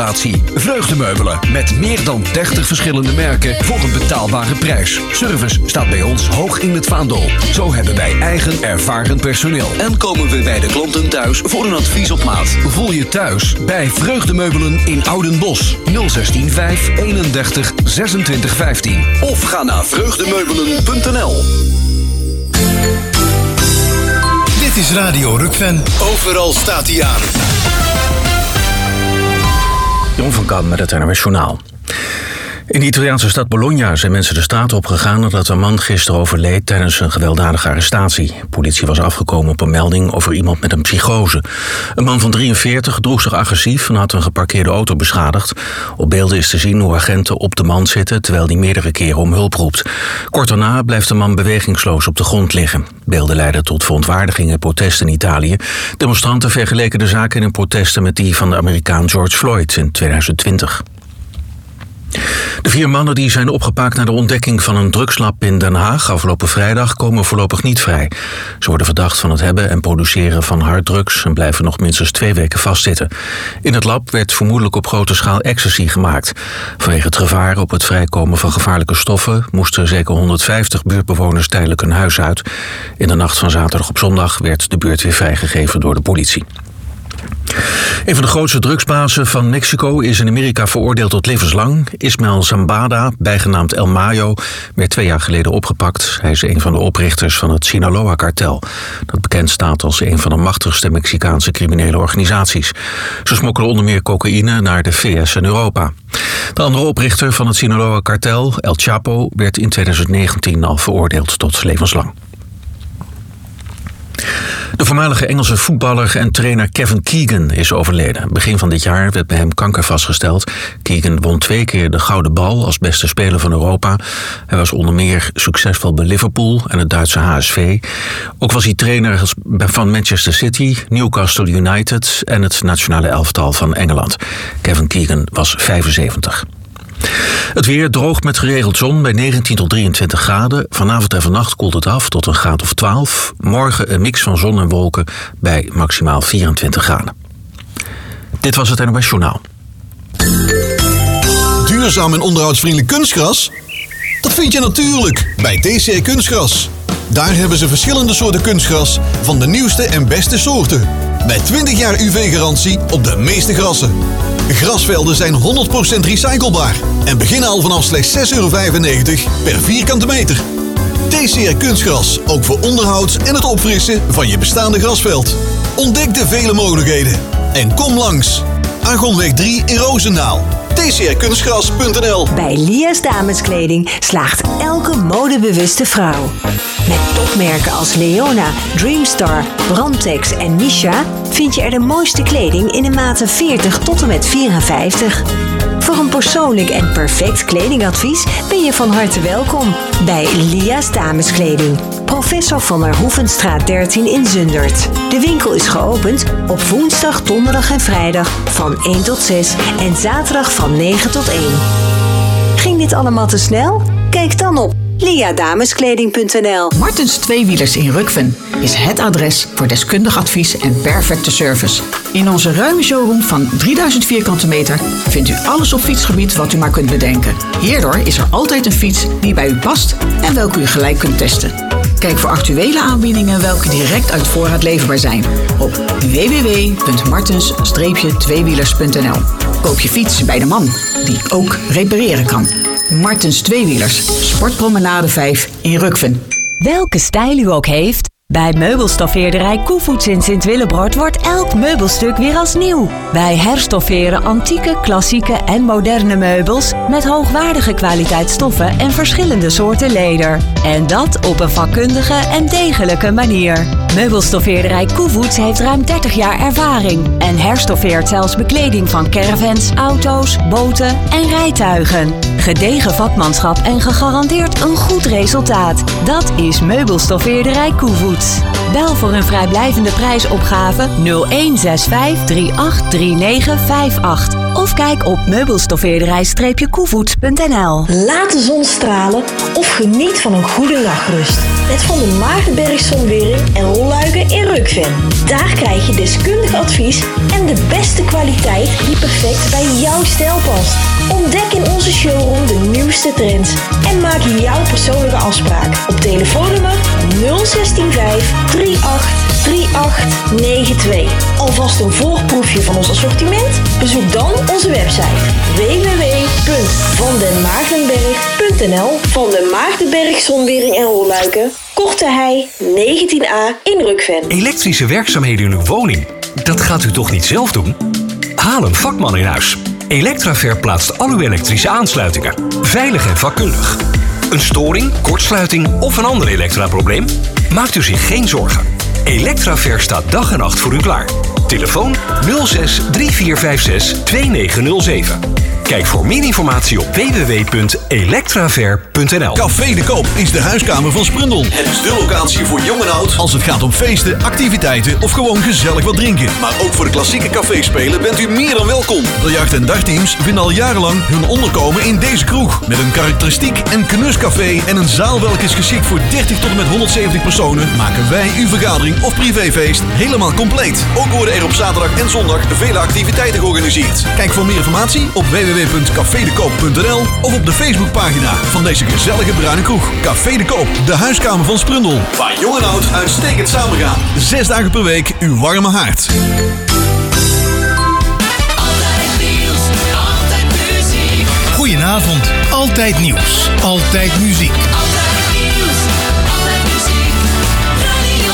meubelreparatie. Vreugdemeubelen met meer dan 30 verschillende merken voor een betaalbare prijs. Service staat bij ons hoog in het vaandel. Zo hebben wij eigen ervaren personeel. En komen we bij de klanten thuis voor een advies op maat. Voel je thuis bij Vreugdemeubelen in Oudenbosch. 016 5 31 26 15. Of ga naar vreugdemeubelen.nl. Dit is Radio Rukven. Overal staat hij aan. Jon van Kam met het NOS Journaal. In de Italiaanse stad Bologna zijn mensen de straat opgegaan nadat een man gisteren overleed tijdens een gewelddadige arrestatie. De politie was afgekomen op een melding over iemand met een psychose. Een man van 43 droeg zich agressief en had een geparkeerde auto beschadigd. Op beelden is te zien hoe agenten op de man zitten terwijl hij meerdere keren om hulp roept. Kort daarna blijft de man bewegingsloos op de grond liggen. Beelden leidden tot verontwaardiging en protesten in Italië. Demonstranten vergeleken de zaak in hun protesten met die van de Amerikaan George Floyd in 2020. De 4 mannen die zijn opgepakt na de ontdekking van een drugslab in Den Haag afgelopen vrijdag komen voorlopig niet vrij. Ze worden verdacht van het hebben en produceren van harddrugs en blijven nog minstens 2 weken vastzitten. In het lab werd vermoedelijk op grote schaal ecstasy gemaakt. Vanwege het gevaar op het vrijkomen van gevaarlijke stoffen moesten zeker 150 buurtbewoners tijdelijk hun huis uit. In de nacht van zaterdag op zondag werd de buurt weer vrijgegeven door de politie. Een van de grootste drugsbazen van Mexico is in Amerika veroordeeld tot levenslang. Ismael Zambada, bijgenaamd El Mayo, werd 2 jaar geleden opgepakt. Hij is een van de oprichters van het Sinaloa-kartel, dat bekend staat als een van de machtigste Mexicaanse criminele organisaties. Ze smokkelen onder meer cocaïne naar de VS en Europa. De andere oprichter van het Sinaloa-kartel, El Chapo, werd in 2019 al veroordeeld tot levenslang. De voormalige Engelse voetballer en trainer Kevin Keegan is overleden. Begin van dit jaar werd bij hem kanker vastgesteld. Keegan won 2 keer de Gouden Bal als beste speler van Europa. Hij was onder meer succesvol bij Liverpool en het Duitse HSV. Ook was hij trainer van Manchester City, Newcastle United en het nationale elftal van Engeland. Kevin Keegan was 75. Het weer droog met geregeld zon bij 19 tot 23 graden. Vanavond en vannacht koelt het af tot een graad of 12. Morgen een mix van zon en wolken bij maximaal 24 graden. Dit was het NOS Journaal. Duurzaam en onderhoudsvriendelijk kunstgras? Dat vind je natuurlijk bij TCR Kunstgras. Daar hebben ze verschillende soorten kunstgras van de nieuwste en beste soorten. Met 20 jaar UV-garantie op de meeste grassen. Grasvelden zijn 100% recyclebaar en beginnen al vanaf slechts €6,95 per vierkante meter. TCR Kunstgras, ook voor onderhoud en het opfrissen van je bestaande grasveld. Ontdek de vele mogelijkheden en kom langs. Argonweg 3 in Roosendaal. tcrkunstgras.nl. Bij Lia's Dameskleding slaagt elke modebewuste vrouw. Met topmerken als Leona, Dreamstar, Brandtex en Misha vind je er de mooiste kleding in de maten 40 tot en met 54. Voor een persoonlijk en perfect kledingadvies ben je van harte welkom bij Lia's Dameskleding. Professor van der Hoevenstraat 13 in Zundert. De winkel is geopend op woensdag, donderdag en vrijdag van 1 tot 6 en zaterdag van 9 tot 1. Ging dit allemaal te snel? Kijk dan op liadameskleding.nl. Martens Tweewielers in Rukven is het adres voor deskundig advies en perfecte service. In onze ruime showroom van 3000 vierkante meter vindt u alles op fietsgebied wat u maar kunt bedenken. Hierdoor is er altijd een fiets die bij u past en welke u gelijk kunt testen. Kijk voor actuele aanbiedingen welke direct uit voorraad leverbaar zijn op www.martens-tweewielers.nl. Koop je fiets bij de man die ook repareren kan. Martens Tweewielers, Sportpromenade 5 in Rukven. Welke stijl u ook heeft, bij meubelstoffeerderij Koevoets in Sint-Willebroord wordt elk meubelstuk weer als nieuw. Wij herstofferen antieke, klassieke en moderne meubels met hoogwaardige kwaliteitsstoffen en verschillende soorten leder. En dat op een vakkundige en degelijke manier. Meubelstoffeerderij Koevoets heeft ruim 30 jaar ervaring en herstoffeert zelfs bekleding van caravans, auto's, boten en rijtuigen. Gedegen vakmanschap en gegarandeerd een goed resultaat. Dat is meubelstoffeerderij Koevoets. Meubels. Bel voor een vrijblijvende prijsopgave 0165 383958 of kijk op meubelstoffeerderij-koevoet.nl. Laat de zon stralen of geniet van een goede nachtrust. Met Van der Maartenberg Zonwering en rolluiken in Rukven. Daar krijg je deskundig advies en de beste kwaliteit die perfect bij jouw stijl past. Ontdek in onze showroom de nieuwste trends en maak jouw persoonlijke afspraak op telefoonnummer 0165 383892. Alvast een voorproefje van ons assortiment? Bezoek dan onze website www.vandenmaartenberg.nl. Van den Maartenberg Zonwering en rolluiken, Korte Hei 19A in Rukven. Elektrische werkzaamheden in uw woning, dat gaat u toch niet zelf doen? Haal een vakman in huis. Electraver plaatst al uw elektrische aansluitingen. Veilig en vakkundig. Een storing, kortsluiting of een ander elektraprobleem? Maakt u zich geen zorgen. Electraver staat dag en nacht voor u klaar. Telefoon 06 3456 2907. Kijk voor meer informatie op www.electraver.nl. Café de Koop is de huiskamer van Sprundel. Het is de locatie voor jong en oud als het gaat om feesten, activiteiten of gewoon gezellig wat drinken. Maar ook voor de klassieke caféspelen bent u meer dan welkom. Biljart- en dartteams vinden al jarenlang hun onderkomen in deze kroeg. Met een karakteristiek en knuscafé en een zaal welke is geschikt voor 30 tot en met 170 personen, maken wij uw vergadering of privéfeest helemaal compleet. Ook worden er op zaterdag en zondag vele activiteiten georganiseerd. Kijk voor meer informatie op www.cafedekoop.nl of op de Facebookpagina van deze gezellige bruine kroeg. Café de Koop, de huiskamer van Sprundel. Waar jong en oud uitstekend samen gaan. 6 dagen per week uw warme haard. Altijd nieuws, altijd muziek. Goedenavond, altijd nieuws, altijd muziek. Altijd nieuws, altijd muziek. Radio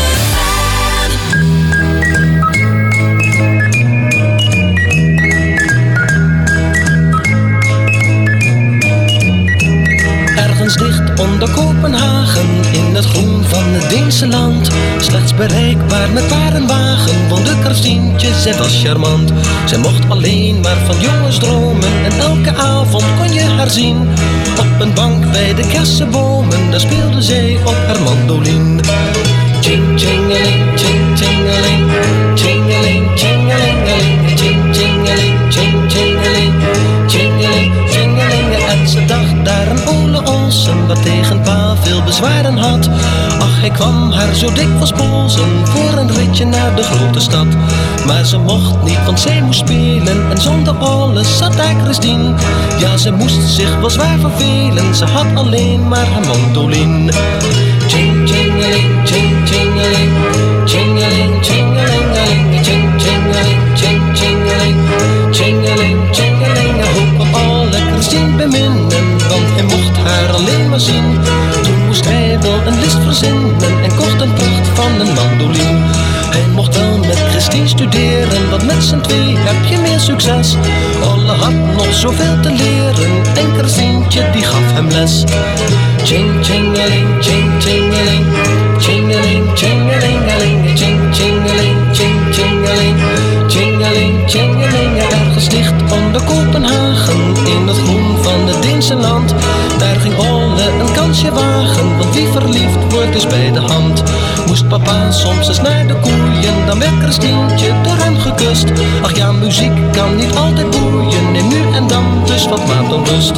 Ergens dicht onder Kopenhagen, in het groen van het Deense land, slechts bereikbaar met paardenwagen, woonde Karstientje, zij was charmant. Zij mocht alleen maar van jongens dromen en elke avond kon je haar zien. Op een bank bij de kersenbomen, daar speelde zij op haar mandoline. Ching chingeling, ching chingeling, chingeling, chingelingeling, ching chingeling, ching chingeling, chingeling, chingeling. En ze dacht daar een Ole Olsen, wat tegen pa veel bezwaren had. Ach, hij kwam haar zo dikwijls bozen voor een ritje naar de grote stad. Maar ze mocht niet, want zij moest spelen en zonder alles zat daar Christine. Ja, ze moest zich wel zwaar vervelen, ze had alleen maar haar mandoline. Ching chingeling, ching chingeling, chingeling, chingelingeling, ching chingeling, ching chingeling, chingeling, chingeling. Hij kon alle Christine beminnen, want hij mocht haar alleen maar zien. Toen moest hij wel een list verzinnen en kocht een pracht van een mandoline. Hij mocht wel met Christine studeren, want met z'n twee heb je meer succes. Olle had nog zoveel te leren en Christientje die gaf hem les. Ching chingeling, ching chingeling, chingeling, chingelingeling, ching chingeling, ching chingeling, chingeling, chingeling. Ergens dicht onder Kopenhagen, in het groen van het Deense land, daar ging Olle een kansje wagen, want wie verliefd wordt is bij de hand. Moest papa soms eens naar de koeien, dan werd Christientje door hem gekust. Ach ja, muziek kan niet altijd boeien, en nu en dan dus wat maat onrust.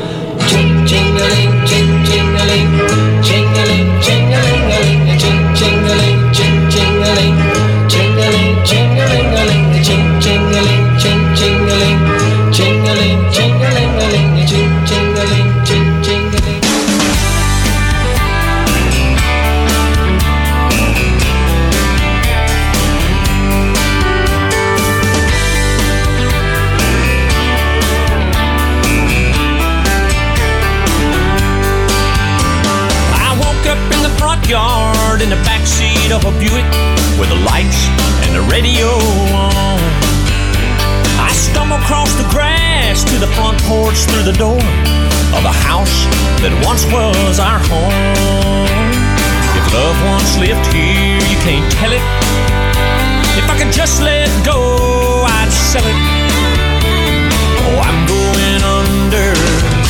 Ching chingeling, ching chingeling, chingeling, chingelingeling, ching chingeling, ching chingeling, chingeling, chingelingeling, ching chingeling, ching chingeling, chingeling, chingelingeling, ching chingeling, ching chingeling. Yard in the backseat of a Buick with the lights and the radio on. I stumble across the grass to the front porch through the door of a house that once was our home. If loved ones lived here, you can't tell it. If I could just let go, I'd sell it. Oh, I'm going under,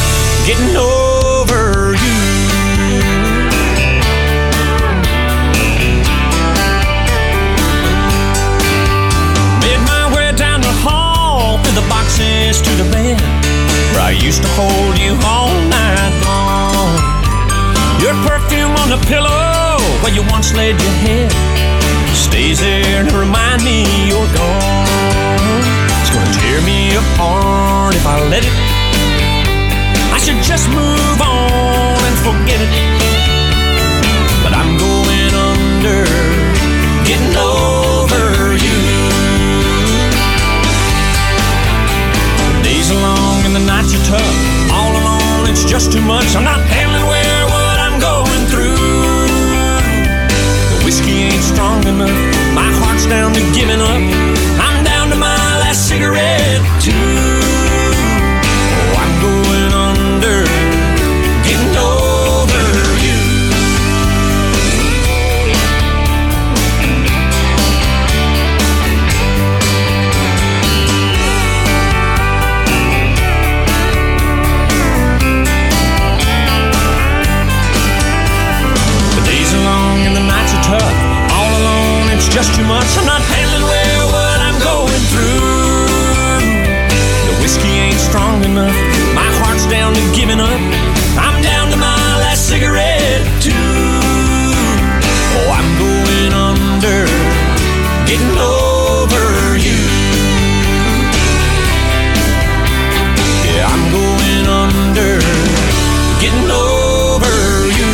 getting over you. used to hold you all night long. Your perfume on the pillow where you once laid your head stays there to remind me you're gone. It's gonna tear me apart if I let it. I should just move on and forget it. But I'm going under, getting over you. The days are long and the nights are tough. All alone, it's just too much. I'm not handling well what I'm going through. The whiskey ain't strong enough. My heart's down to giving up. I'm down to my last cigarette too. Oh, I'm going under, getting over you. The days are long and the nights are tough. All alone, it's just too much. I'm not handling well what I'm going through. The whiskey ain't strong enough. My heart's down to giving up. I'm down to my last cigarette too. Oh, I'm going under, getting over you. Yeah, I'm going under, getting over you.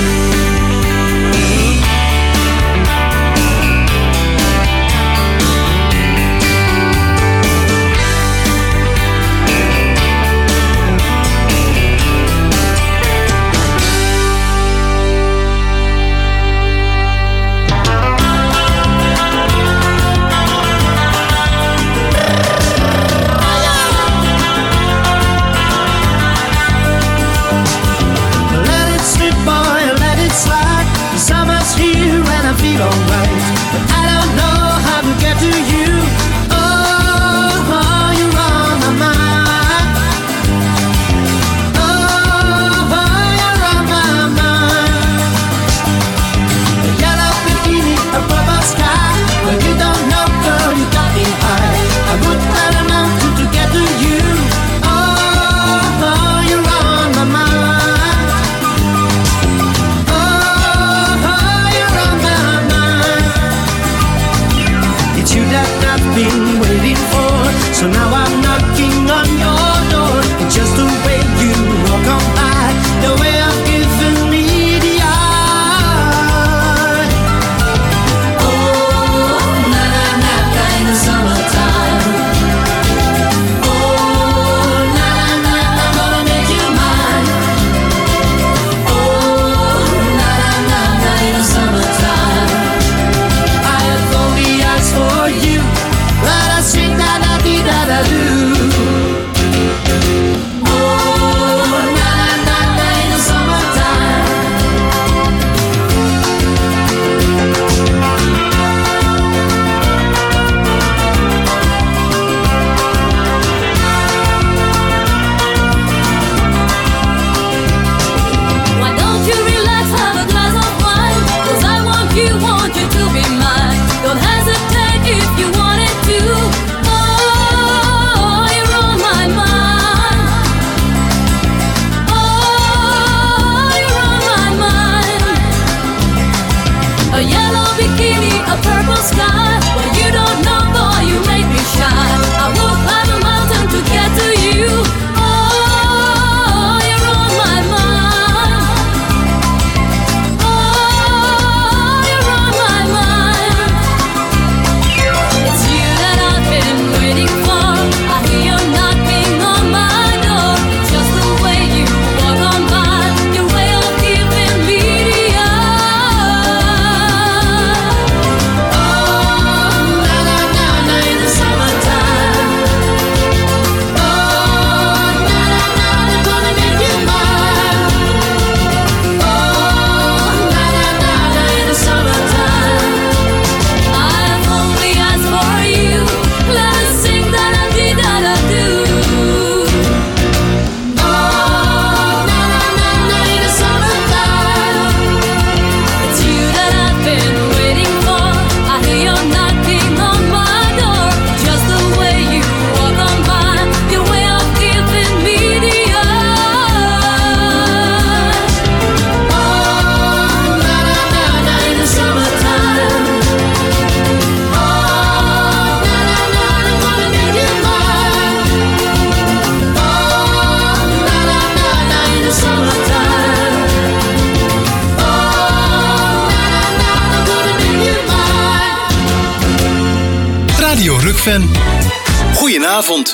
Rugven. Goedenavond.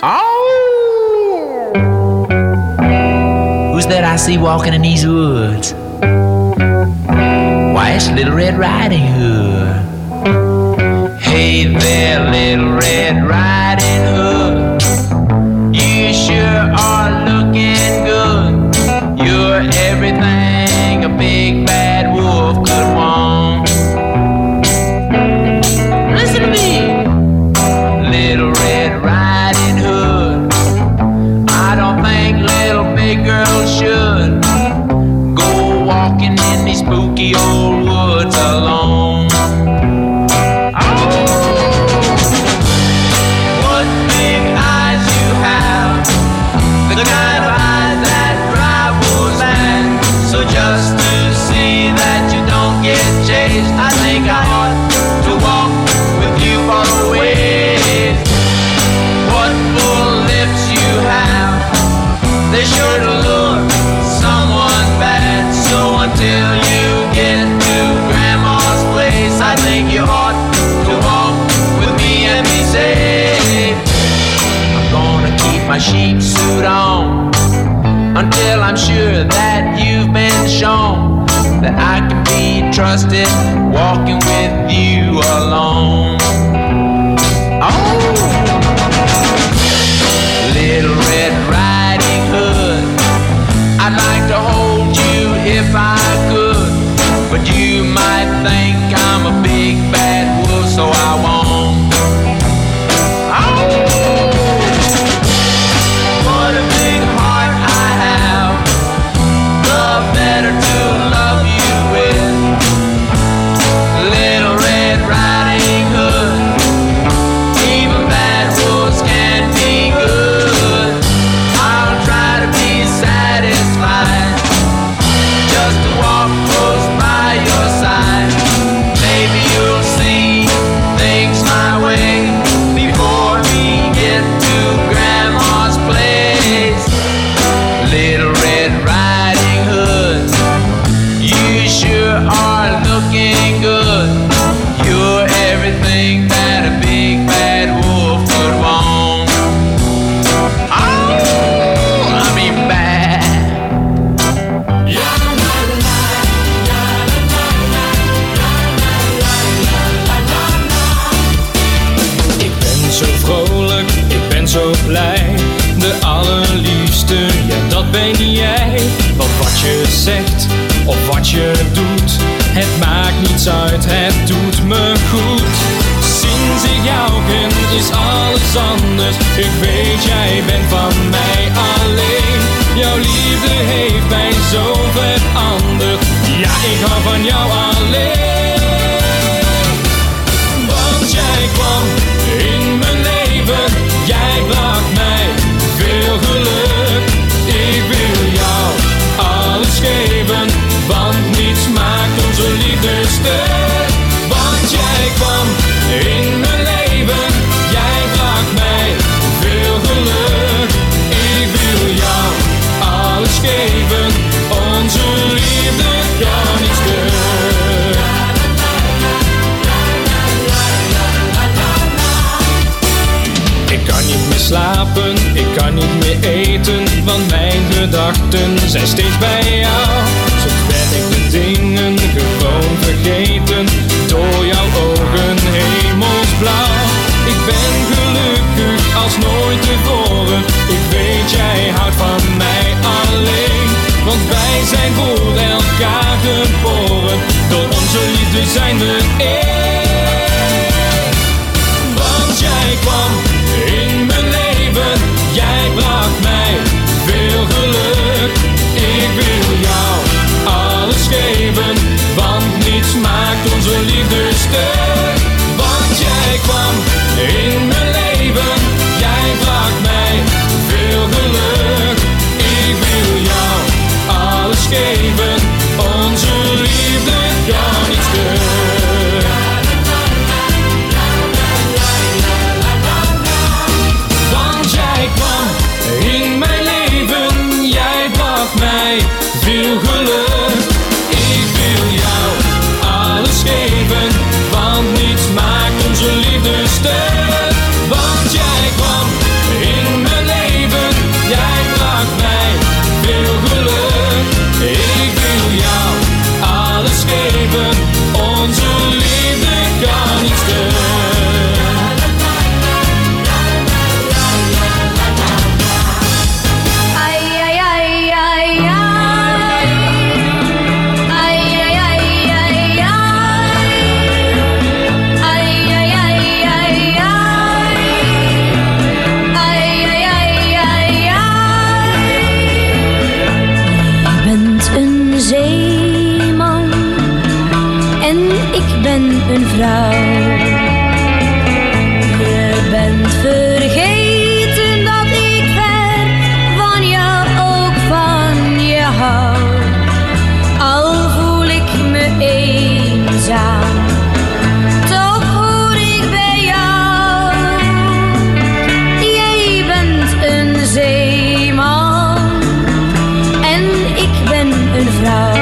Who's that I see walking in these woods? Why, it's Little Red Riding Hood. Hey there, Little Red Riding Hood. You sure are looking good. You're everything a big bad wolf could want. Listen to me, Little Red Riding Hood. I don't think little big girls should go walking in these spooky old woods alone. What big eyes you have, the kind of eyes that drive wolves mad. So just to see that you don't get chased, I think I ought to walk with you all the way. What full lips you have, they sure to look someone bad. So until you get to Grandma's place, I think you ought to walk with me and be safe. I'm gonna keep my sheep suit on until I'm sure that you've been shown that I can be trusted walking with you alone. Oh, Little Red Riding Hood, I'd like to hold you if I could, but you might think I'm a big bad wolf, so I won't. Oh, what a big heart I have, the better to love you with. Little Red Riding Hood, even bad wolves can be good. I'll try to be satisfied just to walk close by your side. Maybe you'll see things my way before we get to Grandma's place. Little Red Riding Hood, you sure are looking good. You're everything that a big bad wolf could want. Oh, I mean bad. Ik ben zo vrolijk, ik ben zo blij. De allerliefste, ja dat ben jij. Want wat je zegt of wat je doet, het maakt niets uit, het doet me goed. Sinds ik jou ken is alles anders. Ik weet jij bent van mij alleen. Jouw liefde heeft mij zo veranderd. Ja, ik hou van jou alleen. Want jij kwam in mijn leven, jij bracht mij veel geluk. Ik wil jou alles geven, want niets maakt onze liefde stuk. Want jij kwam in mijn leven, jij bracht mij veel geluk. Ik wil jou alles geven, onze liefde kan niet stuk. Ik kan niet meer slapen, ik kan niet meer eten, want mijn gedachten zijn steeds bij jou. Soms ben ik de dingen gewoon vergeten, door jouw ogen hemelsblauw. Ik ben gelukkig als nooit tevoren, ik weet jij houdt van mij alleen. Want wij zijn voor elkaar geboren, door onze liefde zijn we één. Want jij kwam in mijn leven, jij bracht mij veel geluk. Ik wil jou een vrouw. Je bent vergeten dat ik ver van jou, ook van je hou. Al voel ik me eenzaam, toch hoor ik bij jou. Jij bent een zeeman en ik ben een vrouw.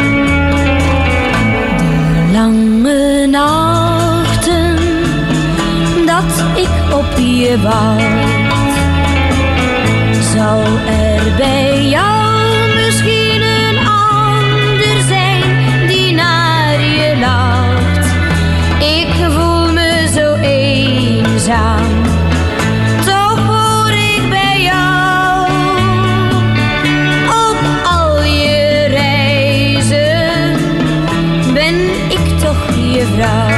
De lange nachten dat ik op je wacht, zal er bij jou misschien een ander zijn die naar je lacht. Ik voel me zo eenzaam, toch hoor ik bij jou. Op al je reizen ben ik toch je vrouw.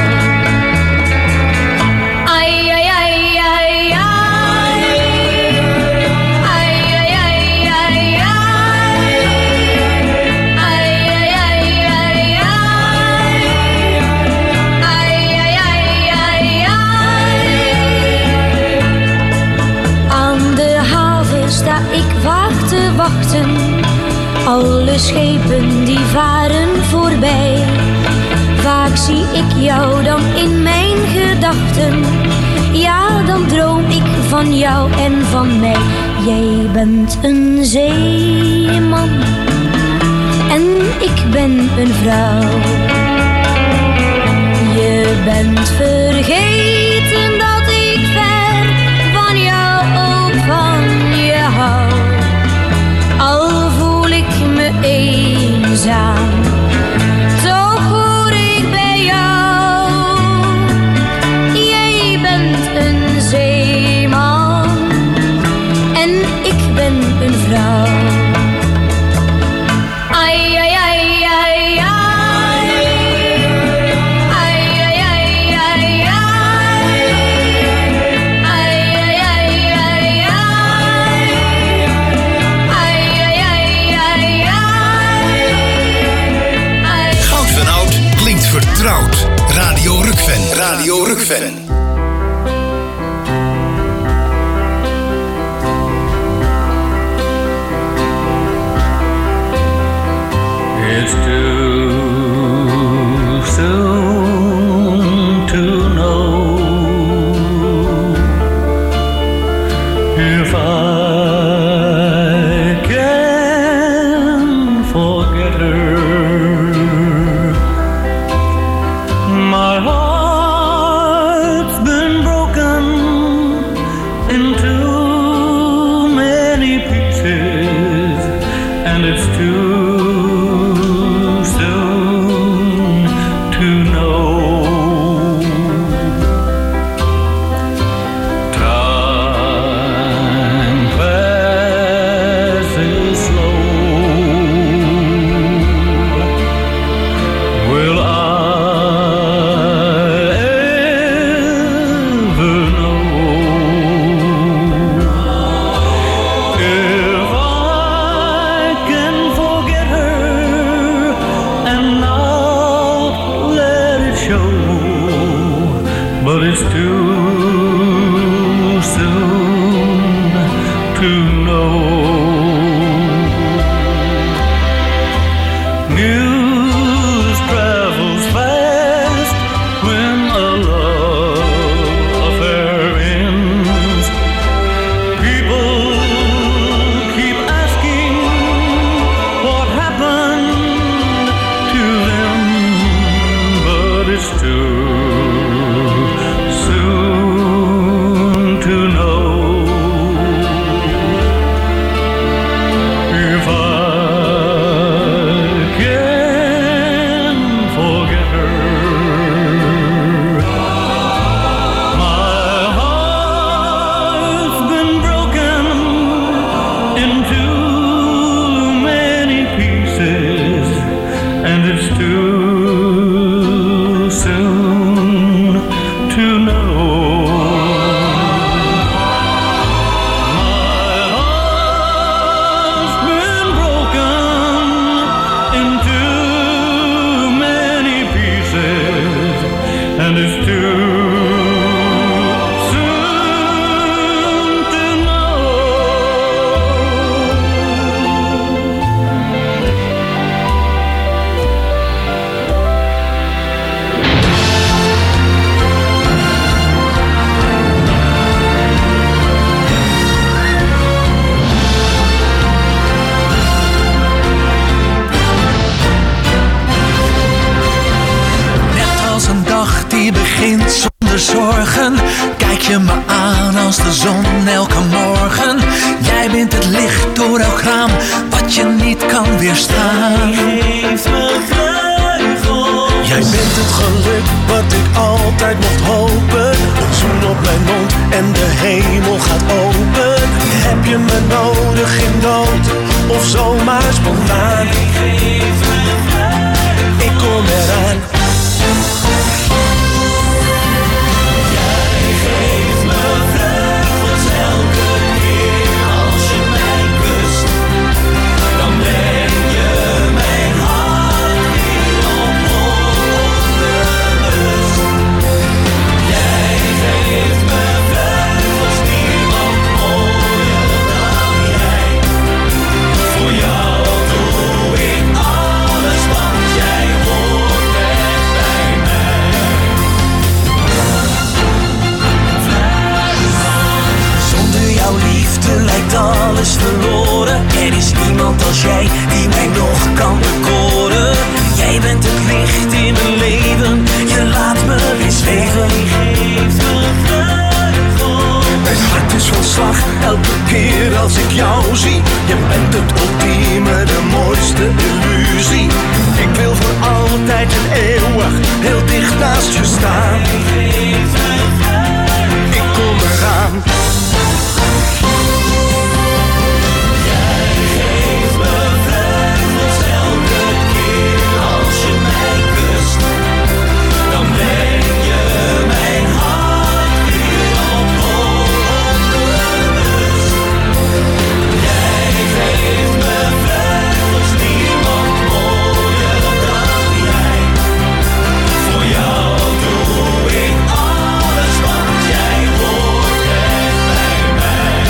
Ai, ai, ai, ai, ai. Ai, ai, ai, ai, ai. Ai, ai, ai, ai, ai. Ai, ai, ai, ai, ai. Aan de haven sta ik vaak te wachten. Alle schepen die varen voorbij. Vaak zie ik jou dan in mijn gedachten. Ja, dan droom ik van jou en van mij. Jij bent een zeeman en ik ben een vrouw. Je bent vergeten dat ik ver van jou, ook van je hou. Al voel ik me eenzaam, toch hoor ik bij jou. Jij bent een zeeman en ik ben een vrouw. Ai, ai, ai, ai, ai. Ai, ai, ai, ai, ai. Ai, ai, ai, ai, ai. Ai, ai, ai, ai, ai. Goud van Oud klinkt vertrouwd. Radio Rukven. Radio Rukven. It's too soon to know if I can forget her. My heart's been broken into many pieces, and it's too soon to know. Time passes slow. Will I ever know if I can forget her and not let it show? But it's too soon to know. News travels fast when a love affair ends. People keep asking what happened to them, but it's too soon to know. die begint zonder zorgen. Kijk je me aan als de zon elke morgen. Jij bent het licht door elk raam, wat je niet kan weerstaan. Geef me vleugels. Jij bent het geluk wat ik altijd mocht hopen. Een zoen op mijn mond en de hemel gaat open. Heb je me nodig in nood of zomaar spontaan? Geef me vleugels. Ik kom eraan. Jij geeft me vleugels elke keer als je mij kust. Dan breng je mijn hart weer op onbewust. Jij geeft me vleugels, niemand mooier dan jij. Voor jou doe ik alles, want jij hoort echt bij mij. Zonder jouw liefde lijkt alles verloren. Er is niemand als jij die mij nog kan bekoren. Jij bent het licht in mijn leven, je laat me weer zweven. Mijn hart is van slag elke keer als ik jou zie. Je bent het ultieme, de mooiste illusie. Ik wil voor altijd en eeuwig heel dicht naast je staan. Ik kom eraan. Jij geeft me vleugels elke keer als je mij kust. Dan breng je mijn hart weer op onbewust. Jij geeft me vleugels, niemand mooier dan jij. Voor jou doe ik alles, want jij hoort echt bij mij.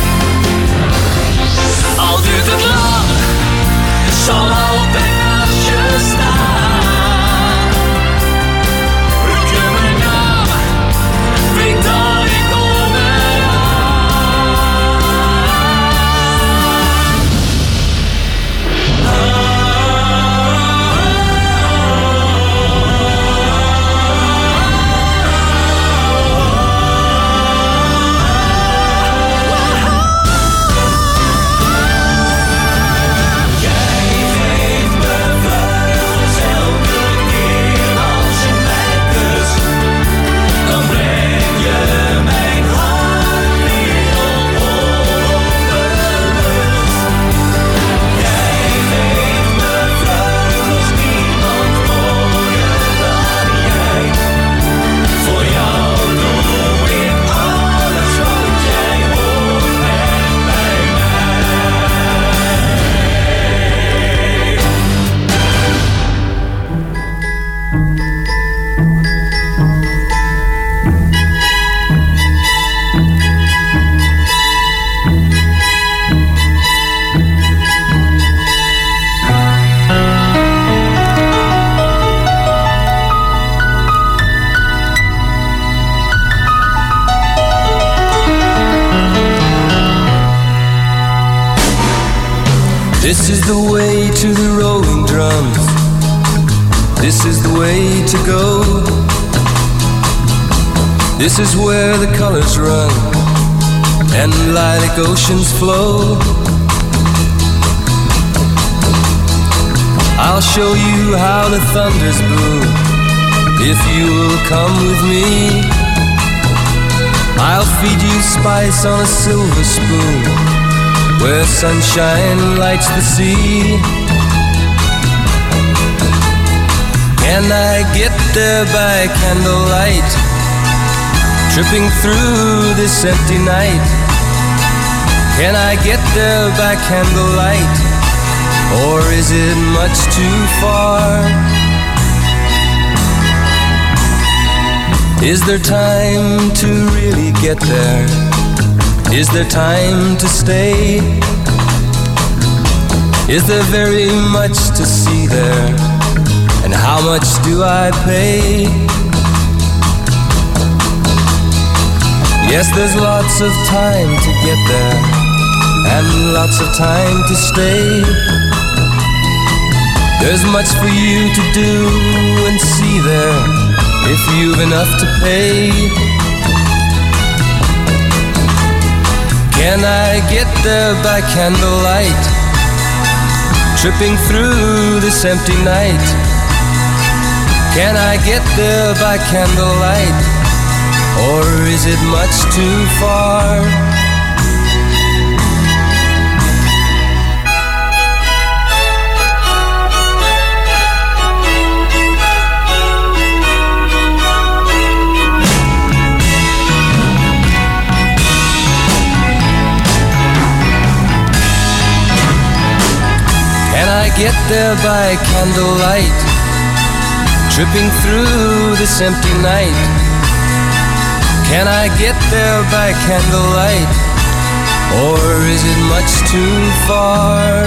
Al duurt het lang, zal altijd naast je staan. Roep je mijn naam, weet dat ik kom This is the way to the rolling drums. This is the way to go. This is where the colors run and lilac oceans flow. I'll show you how the thunders boom if you will come with me. I'll feed you spice on a silver spoon where sunshine lights the sea. Can I get there by candlelight, tripping through this empty night? Can I get there by candlelight, or is it much too far? Is there time to really get there? Is there time to stay? Is there very much to see there? And how much do I pay? Yes, there's lots of time to get there and lots of time to stay. There's much for you to do and see there, if you've enough to pay. Can I get there by candlelight, tripping through this empty night? Can I get there by candlelight, or is it much too far? Can I get there by candlelight, tripping through this empty night? Can I get there by candlelight, or is it much too far?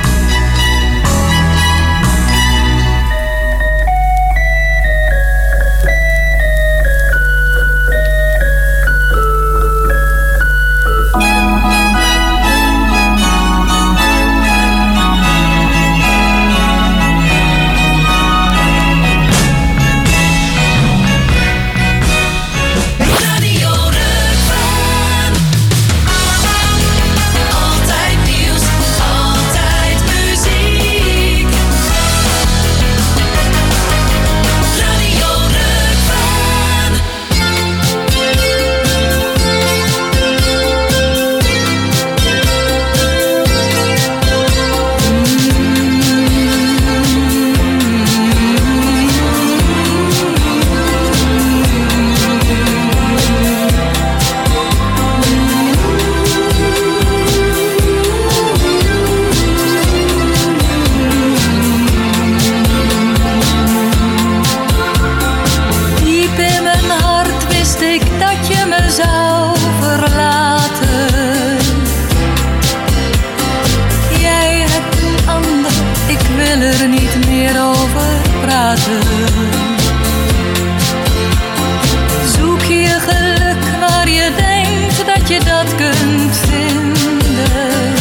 Zoek je geluk waar je denkt dat je dat kunt vinden.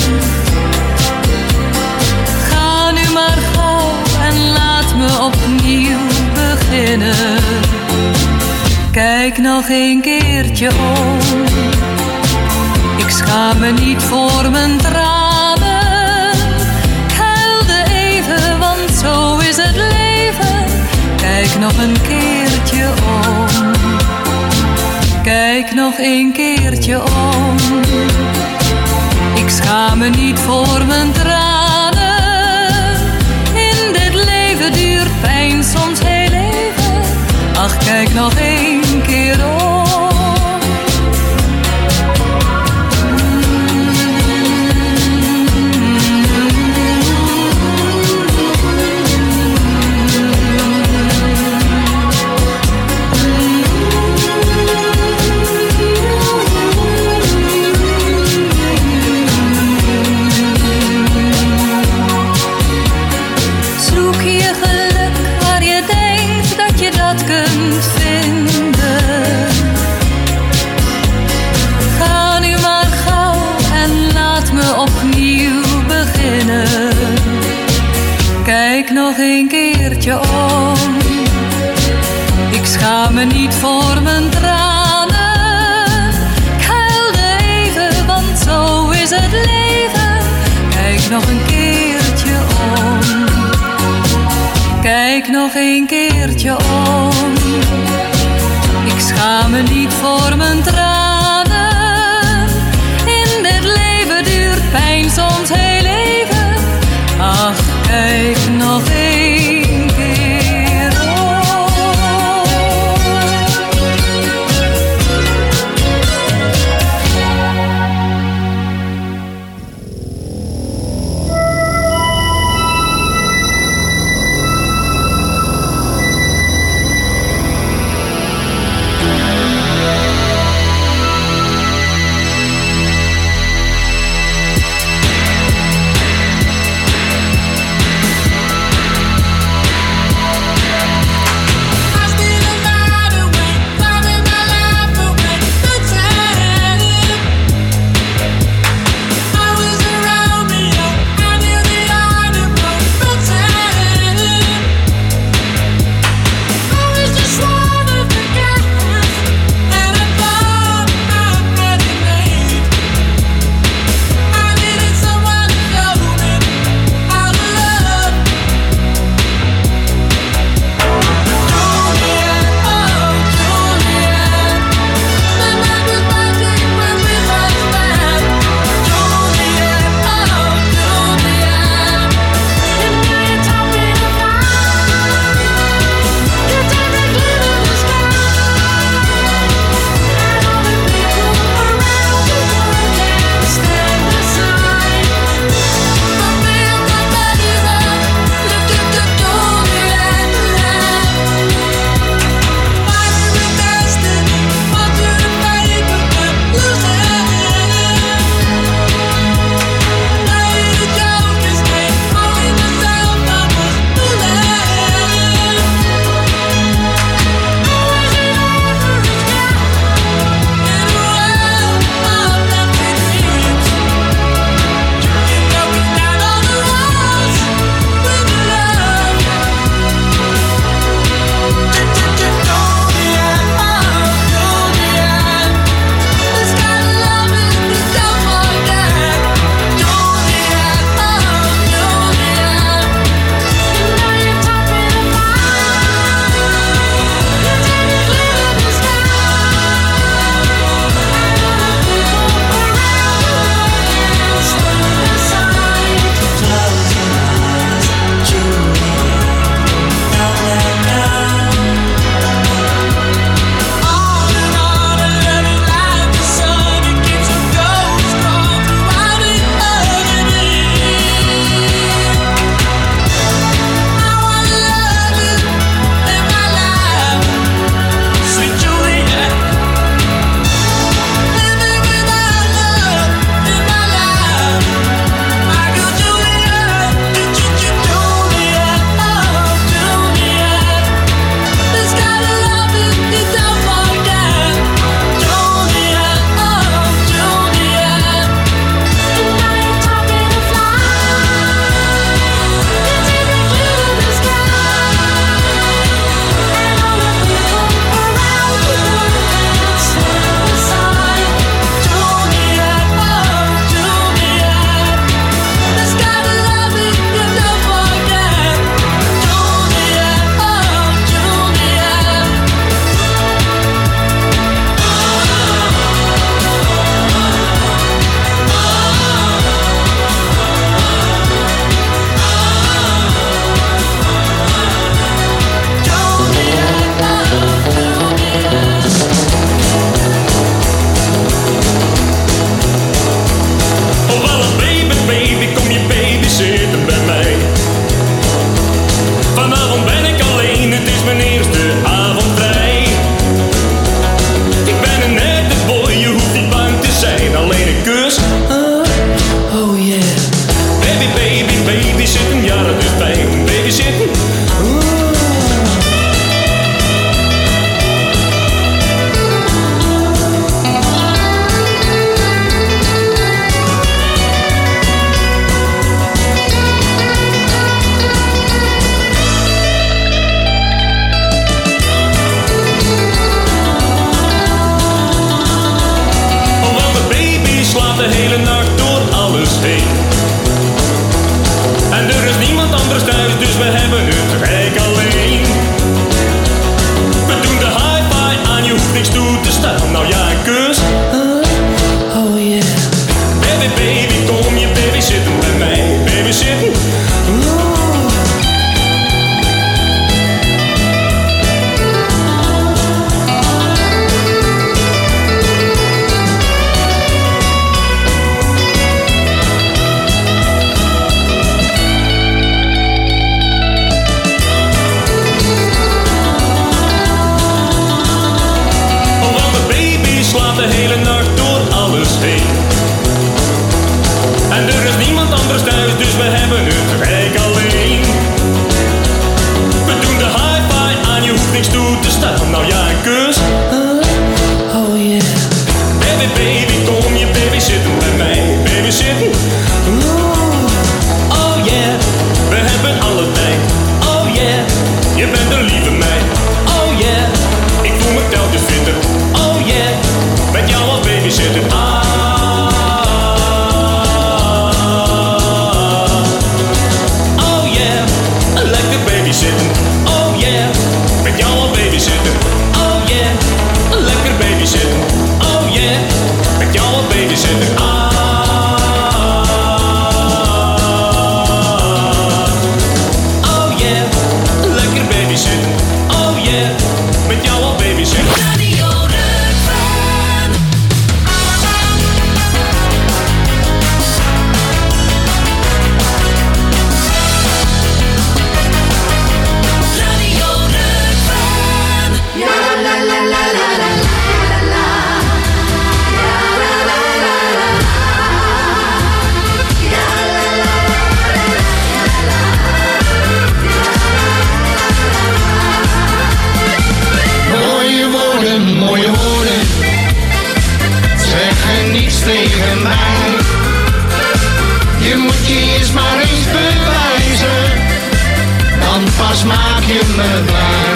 Ga nu maar gauw en laat me opnieuw beginnen. Kijk nog een keertje om. Ik schaam me niet voor mijn tranen. Ik huilde even, want zo is het leven. Kijk nog een keertje om. Kijk nog een keertje om. Ik schaam me niet voor mijn tranen. In dit leven duurt pijn soms heel even. Ach, kijk nog een keer om. Kunt vinden. Ga nu maar gauw en laat me opnieuw beginnen. Kijk nog een keertje om. Ik schaam me niet voor mijn tranen. Ik huilde even, want zo is het leven. Kijk nog een keertje om. Kijk nog een keertje om. Ik schaam me niet voor mijn tranen. In dit leven duurt pijn soms heel even. Ach, kijk nog een keer om. Baby, baby, baby zitten, ja dat is fijn. Baby zitten. De hele nacht door alles heen. En er is niemand anders thuis, dus we hebben het rijk alleen. We doen de hi-fi aan, je hoeft niks toe te staan. Nou ja, een kus. Oh yeah. Baby, baby, kom je baby zitten bij mij. Baby zitten. De hele nacht door alles heen. En er is niemand anders thuis, dus we hebben het rijk alleen. We doen de hi-fi aan, je hoeft niks toe te staan. Nou ja, een kus. Oh yeah. Baby, baby, kom je baby zitten bij mij. Baby zitten. Oh yeah. We hebben alle tijd. Oh yeah. Je bent een lieve meid. Oh yeah. Ik voel me telkens fitter. Oh yeah. Met jou als babysitter. Oh yeah, een lekker babysitten. Oh yeah, met jou als babysitter. Oh yeah, een lekker babysitten. Oh yeah, met jou als babysitter. Oh yeah, een lekker babysitten. Oh yeah, met jou als babysitter. Mooie woorden, zeggen niets tegen mij. Je moet je eerst maar eens bewijzen, dan pas maak je me blij.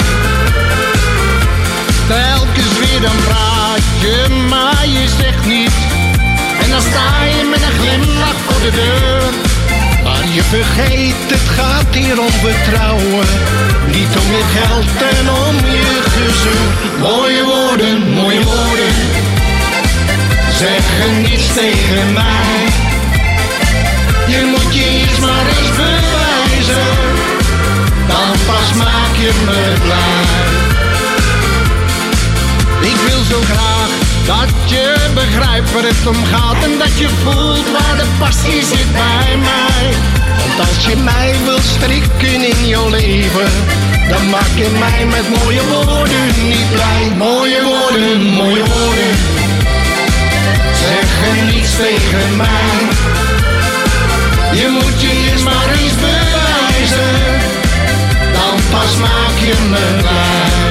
Telkens weer dan praat je, maar je zegt niets. En dan sta je met een glimlach voor de deur. Maar je vergeet, het gaat hier om vertrouwen. Niet om je geld en om je gezoek. Mooie woorden, zeggen niets tegen mij. Je moet je eerst maar eens bewijzen, dan pas maak je me blij. Ik wil zo graag dat je begrijpt waar het om gaat en dat je voelt waar de passie zit bij mij. Want als je mij wil strikken in jouw leven, dan maak je mij met mooie woorden niet blij. Mooie woorden, zeggen niets tegen mij. Je moet je eerst maar eens bewijzen, dan pas maak je me blij.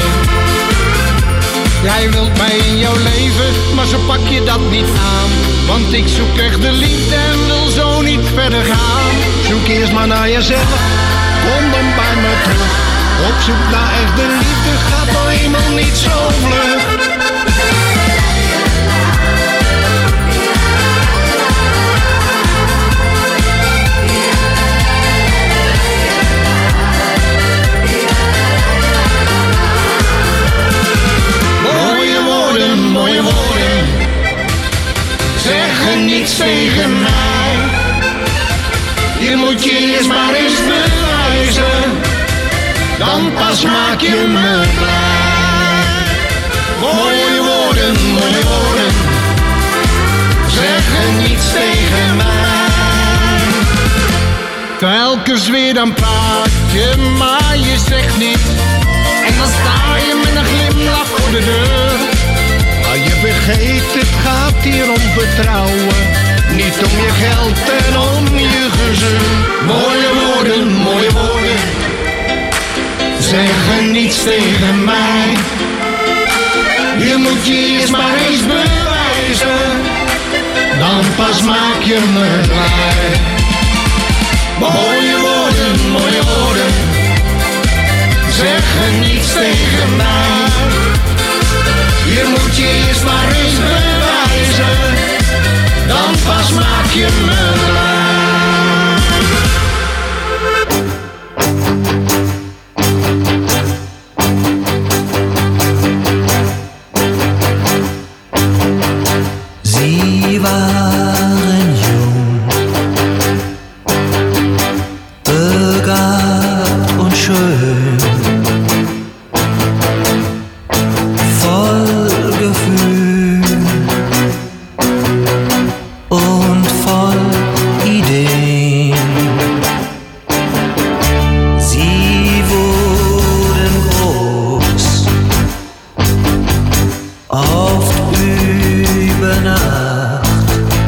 Jij wilt mij in jouw leven, maar zo pak je dat niet aan. Want ik zoek echt de liefde en wil zo niet verder gaan. Zoek eerst maar naar jezelf, kom dan bij me terug. Op zoek naar echte liefde gaat nou eenmaal niet zo vlug. Mooie woorden, zeggen niets tegen mij. Je moet je eerst maar eens bewijzen, dan pas maak je me blij. Mooie woorden, zeggen niets tegen mij. Telkens weer dan praat je, maar je zegt niets. En dan sta je met een glimlach voor de deur. Maar je vergeet, het gaat hier om vertrouwen. Niet om je geld en om je gezeur. zeggen niets tegen mij. Je moet je eerst maar eens bewijzen, dan pas maak je me blij. Mooie woorden, zeggen niets tegen mij. Je moet je eerst maar eens bewijzen, dan pas maak je me blij. Sie waren jung, begabt und schön, voll Gefühl und voll Ideen. Sie wurden groß, oft über Nacht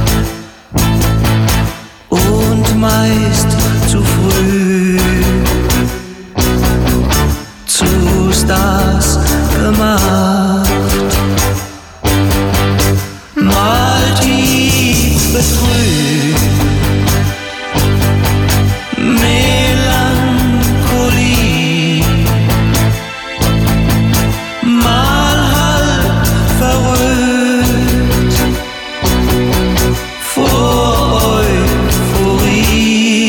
und meist zu früh zu Stars gemacht. Mal tief betrübt, Melancholie, mal halb verrückt vor Euphorie.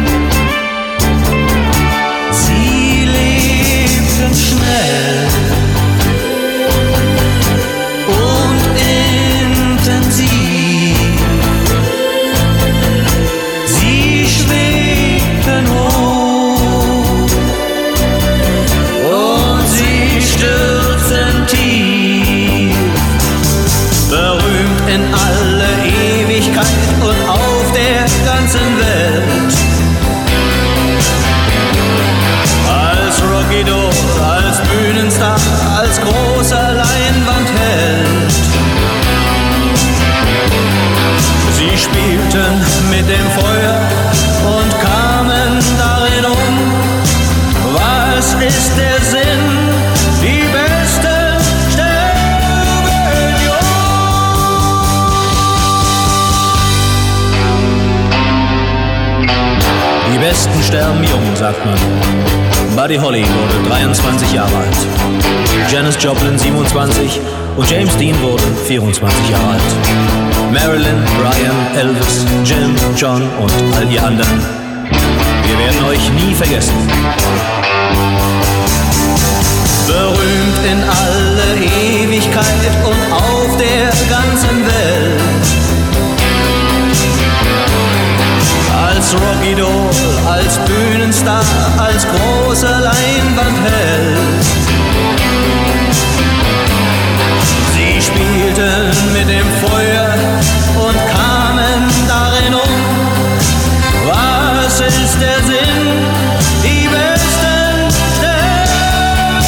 Sie lebten schnell und intensiv. Sie schwebten hoch und sie stürzten tief, berühmt in alle Ewigkeit und auf der ganzen Welt. Als Rocky-Doll, als Bühnenstar, als großer Leinwandheld. Sie spielten mit dem Feuer und kamen darin um. Was ist der Sinn? Die Besten sterben jung. Die Besten sterben jung, sagt man. Buddy Holly wurde 23 Jahre alt, Janis Joplin 27 und James Dean wurde 24 Jahre alt. Marilyn, Brian, Elvis, Jim, John und all ihr anderen. Wir werden euch nie vergessen. Berühmt in alle Ewigkeit und auf der ganzen Welt. Als Rocky-Doll, als Bühnenstar, als großer Leinwandheld. Sie spielten mit dem Feuer und kamen darin um. Was ist der Sinn? Die Besten sterben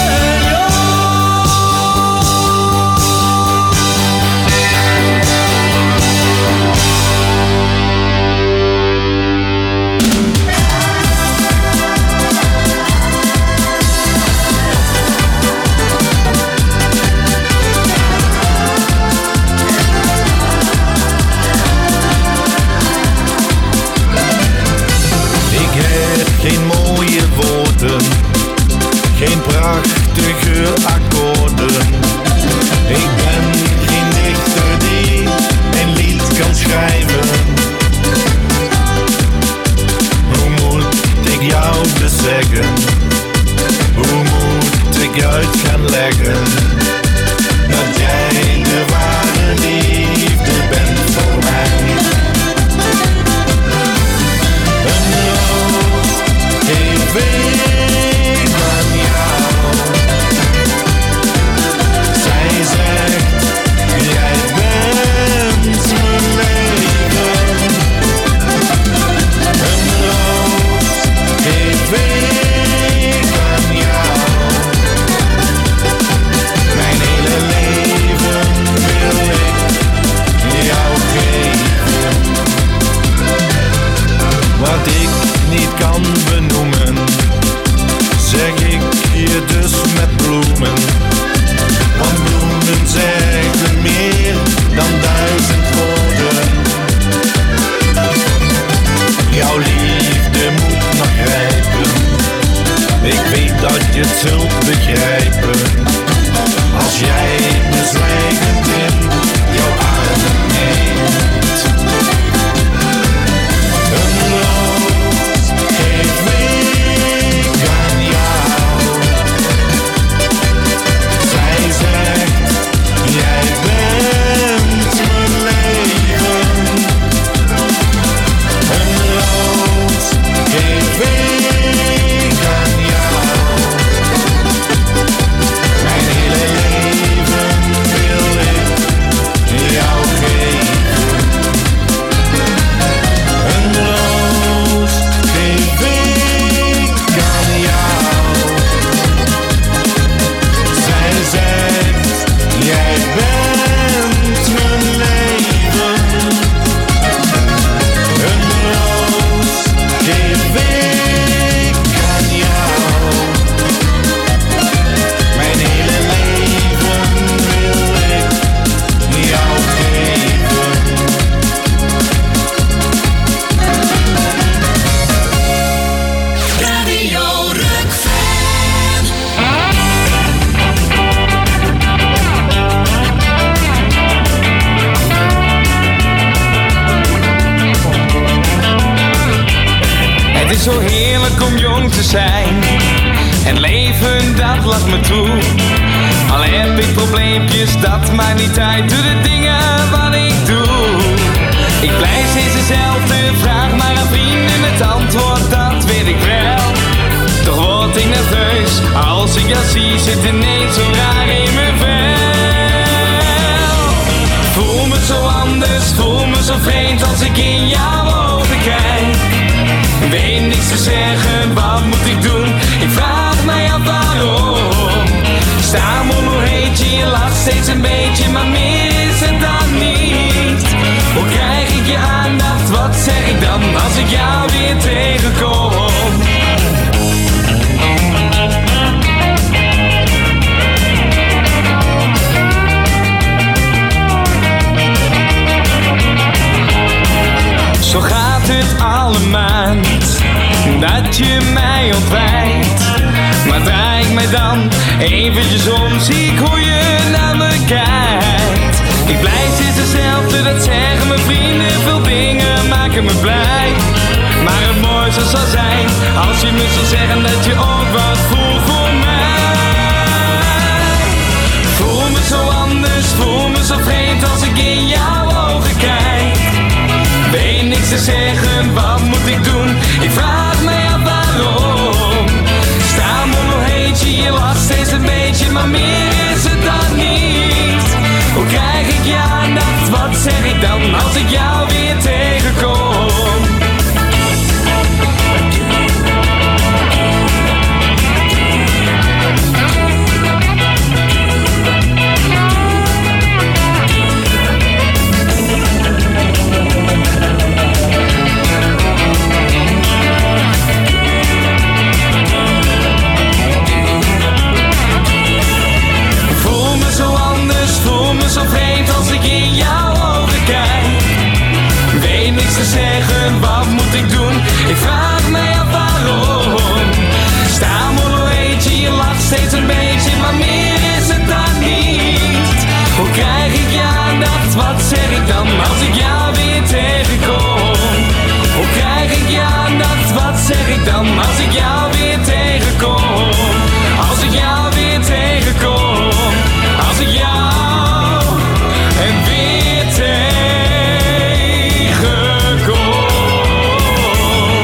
geen mooie woorden, geen prachtige akkoorden. Ik ben geen dichter die een lied kan schrijven. Hoe moet ik jou bezeggen? Hoe moet ik uit gaan leggen? Dat jij de ware liefde bent voor mij. Ik weet van jou. Zij zegt, jij bent mijn leven. Een roos, ik weet van jou. dat je het zult begrijpen. Als jij me zwijgend in jouw armen neemt. Een roos geef ik aan jou. Zij zegt, jij bent mijn leven. Een roos geef ik aan jou. Mijn hele leven wil ik jou geven. Een roos geef ik aan jou. Zij zegt, jij bent mijn leven. Een roos geef ik aan jou. Mijn hele leven wil ik jou geven. Radio Rockfan. Het is zo heerlijk om jong te zijn. En leven, dat lacht me toe. Al heb ik probleempjes, dat maakt niet uit. Doe de dingen wat ik doe. Ik blijf steeds dezelfde, vraag maar aan vrienden. Het antwoord, dat weet ik wel. Toch word ik nerveus, als ik jou zie. Zit ineens zo raar in mijn vel. Voel me zo anders, voel me zo vreemd als ik in jouw ogen kijk. Weet niks te zeggen, wat moet ik doen? Ik vraag mij af waarom. Stamel, hoe heet je? Je lacht steeds een beetje, maar meer is het dan niet. Hoe krijg ik je aandacht? Wat zeg ik dan als ik jou weer tegenkom? Zo gaat het alle maand, dat je mij ontwijkt. Maar draai ik mij dan eventjes om, zie ik hoe je naar me kijkt. Ik blijf steeds dezelfde, dat zeggen mijn vrienden. Veel dingen maken me blij. Maar het mooiste zal zijn, als je me zou zeggen dat je ook wat voelt voor mij. Voel me zo anders, voel me zo vreemd als ik in jouw ogen kijk. Weet niks te zeggen, wat moet ik doen? Ik vraag mij af waarom. Stamel, hoe heet je? Je lacht steeds een beetje, maar meer is het dan niet. Hoe krijg ik je aandacht? Wat zeg ik dan als ik jou weer tegenkom? Zo vreemd als ik in jouw ogen kijk. Weet niks te zeggen, wat moet ik doen? Ik vraag mij af waarom. Stamel, hoe heet je? Je lacht steeds een beetje, maar meer is het dan niet. Hoe krijg ik je aandacht? Wat zeg ik dan als ik jou weer tegenkom? Hoe krijg ik je aandacht? Wat zeg ik dan als ik jou weer tegenkom? Als ik jou weer tegenkom. Als ik jou en weer tegenkom.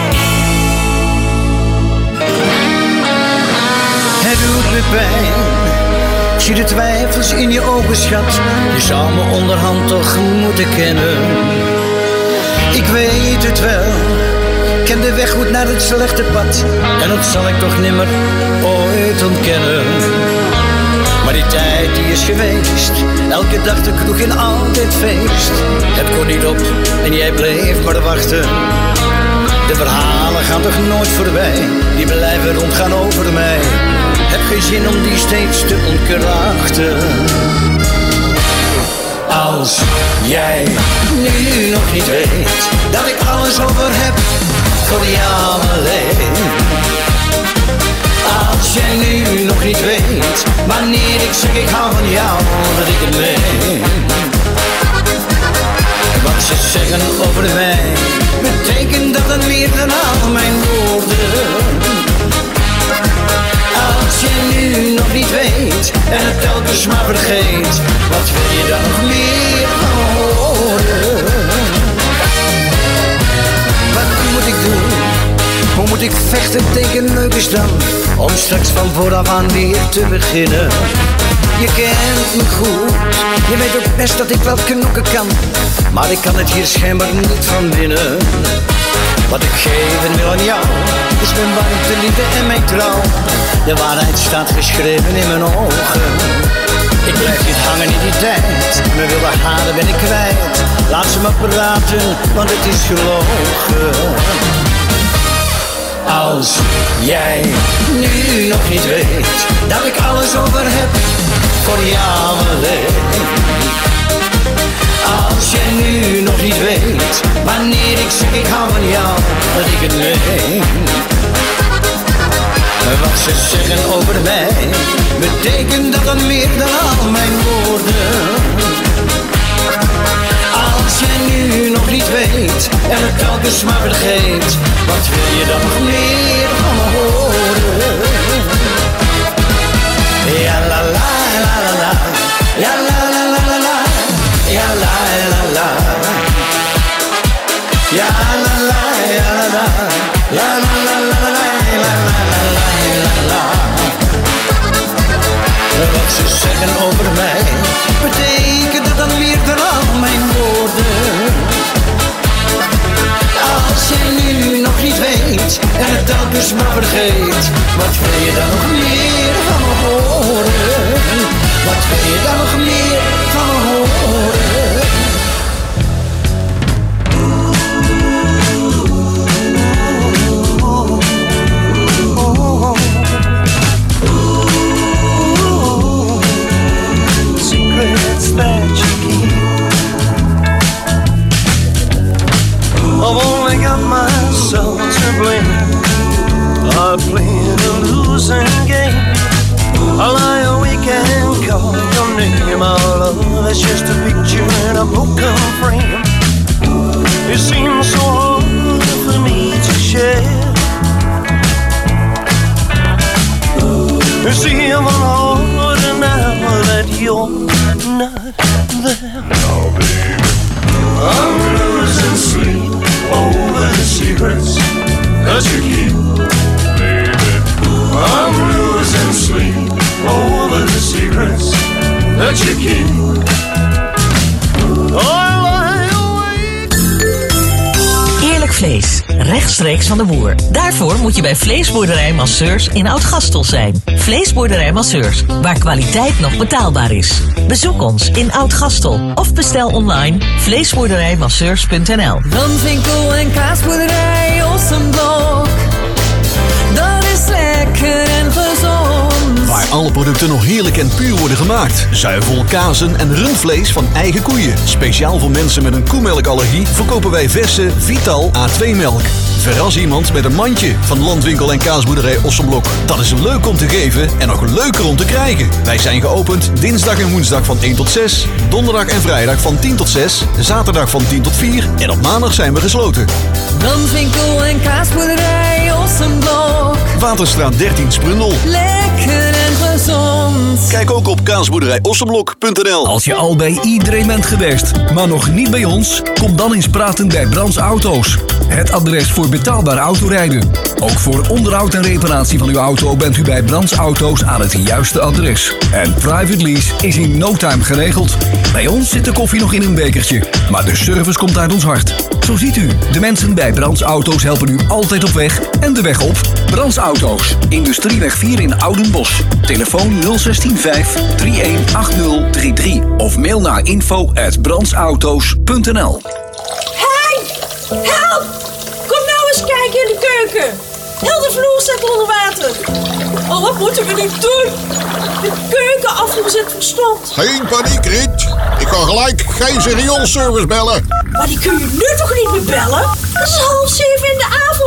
Het doet me pijn, ik zie de twijfels in je ogen, schat. Je zou me onderhand toch moeten kennen. Ik weet het wel, ken de weg goed naar het slechte pad. En dat zal ik toch nimmer ooit ontkennen. Maar die tijd die is geweest, elke dag de kroeg en altijd feest. Het kon niet op en jij bleef maar wachten. De verhalen gaan toch nooit voorbij, die blijven rondgaan over mij. Heb geen zin om die steeds te ontkrachten. Als jij nu nog niet weet dat ik alles over heb voor jou alleen. Als Als jij nu nog niet weet, wanneer ik zeg ik hou van jou, dat ik het meen. Wat ze zeggen over mij, betekent dat het meer dan al mijn woorden. Als je nu nog niet weet, en het telkens maar vergeet, wat wil je dan nog meer van horen? Wat moet ik doen? Hoe moet ik vechten tegen leukers dan, om straks van vooraf aan weer te beginnen? Je kent me goed, je weet ook best dat ik wel knokken kan, maar ik kan het hier schijnbaar niet van binnen. Wat ik geven wil aan jou, is mijn warmte, liefde en mijn trouw. De waarheid staat geschreven in mijn ogen. Ik blijf niet hangen in die tijd, mijn wilde haren ben ik kwijt. Laat ze maar praten, want het is gelogen. Als jij nu nog niet weet, dat ik alles over heb, voor jou alleen. Als jij nu nog niet weet, wanneer ik zeg ik hou van jou, dat ik het meen. Wat ze zeggen over mij, betekent dat dan meer dan al mijn woorden. Als jij nu nog niet weet, en het telkens maar vergeet, wat wil je dan nog meer van me horen? Ja la la la la la, ja la la la la la, ja la la la, ja la la ja la la, la la la la la la la la la. Wat ze zeggen over mij, betekent dat dan meer dan al mijn woorden. Als je nu nog niet weet, en het telkens maar vergeet, wat wil je dan nog meer van me horen? Wat wil je dan nog meer van me horen? Secrets that you keep, I've only got myself to blame. I played a losing game. I lie awake and call your name. Our love is just a picture in a broken frame. It seems so hard for me to share. It's even harder now that you're not there. Now, baby, I'm losing sleep over the secrets that you keep. Baby, I'm losing sleep over the secrets that you keep. Eerlijk vlees, rechtstreeks van de boer. Daarvoor moet je bij Vleesboerderij Masseurs in Oud-Gastel zijn. Vleesboerderij Masseurs, waar kwaliteit nog betaalbaar is. Bezoek ons in Oud-Gastel of bestel online vleesboerderijmasseurs.nl. Randwinkel en kaasboerderij Ossenblok, dat is lekker en gezond. Waar alle producten nog heerlijk en puur worden gemaakt. Zuivel, kazen en rundvlees van eigen koeien. Speciaal voor mensen met een koemelkallergie verkopen wij verse Vital A2-melk. Verras iemand met een mandje van Landwinkel en Kaasboerderij Ossenblok. Dat is leuk om te geven en nog leuker om te krijgen. Wij zijn geopend dinsdag en woensdag van 1 tot 6, donderdag en vrijdag van 10 tot 6, zaterdag van 10 tot 4 en op maandag zijn we gesloten. Landwinkel en Kaasboerderij Ossenblok, Waterstraat 13 Sprundel. lekker en gezond. Kijk ook op kaasboerderijossenblok.nl. Als je al bij iedereen bent geweest, maar nog niet bij ons, kom dan eens praten bij Brands Auto's. Het adres voor betaalbaar autorijden. Ook voor onderhoud en reparatie van uw auto bent u bij Brands Auto's aan het juiste adres. En private lease is in no time geregeld. Bij ons zit de koffie nog in een bekertje, maar de service komt uit ons hart. Zo ziet u, de mensen bij Brands Auto's helpen u altijd op weg en de weg op. Brands Auto's, Industrieweg 4 in Oudenbosch. Telefoon 0615 318033 of mail naar info@brandsauto's.nl. Hey! Help! Kom nou eens kijken in de keuken. Heel de vloer staat onder water. Oh, wat moeten we nu doen? De keukenafvoer zit verstomd. Geen paniek, Riet. Ik kan gelijk geen serieelservice bellen. Maar die kun je nu toch niet meer bellen? Het is 6:30 in de avond.